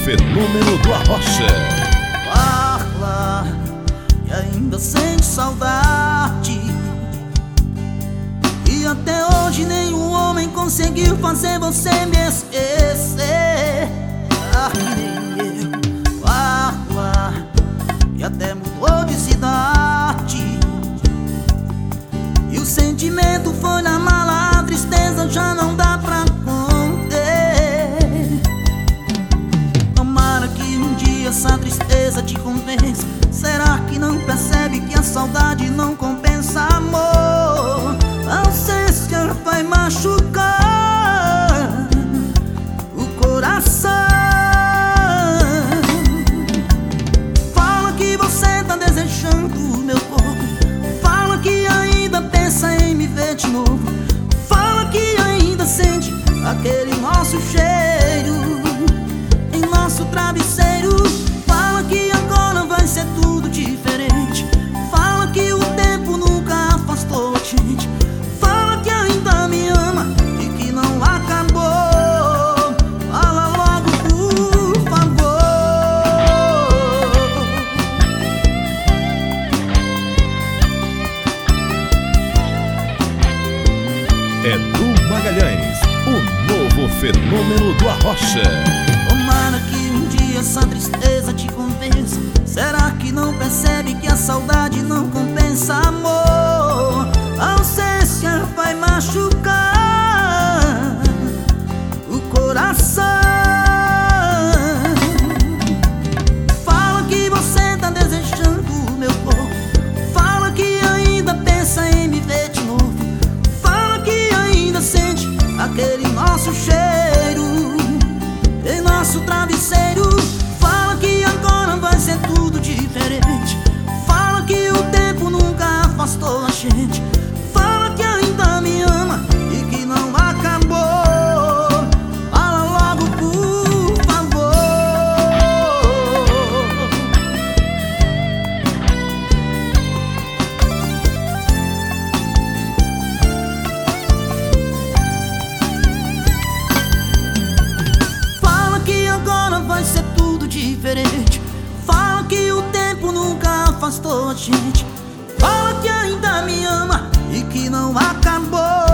fenômeno do Arrocha. Fala e ainda sente saudade, e até hoje nenhum homem conseguiu fazer você me esquecer. Que nem eu. Fala e até mudou de cidade, e o sentimento foi na mala, a tristeza já não dá pra conter. Tomara que um dia essa tristeza te convença. Será que não percebe que a saudade não compensa, amor? A ausência vai machucar o coração. Fala que você tá desejando o meu corpo, fala que ainda pensa em me ver de novo, fala que ainda sente aquele nosso cheiro em nosso travesseiro. Fala que agora vai ser tudo diferente, fala que o tempo nunca afastou a gente, fala que ainda me ama e que não acabou. Fala logo, por favor. Edu Magalhães, o novo fenômeno do Arrocha. Tomara que um dia essa tristeza te convença. Será que não percebe que a saudade não compensa, amor? A ausência vai machucar o coração. Fala que você tá desejando o meu corpo, fala que ainda pensa em me ver de novo, fala que ainda sente aquele nosso cheiro em nosso travesseiro. Fala que agora vai ser tudo diferente, fala que o tempo nunca afastou a gente, fala que ainda me ama e que não acabou. Fala logo, por favor. Fala que agora vai ser tudo diferente, fala que o tempo nunca afastou a gente, fala que ainda me ama e que não acabou.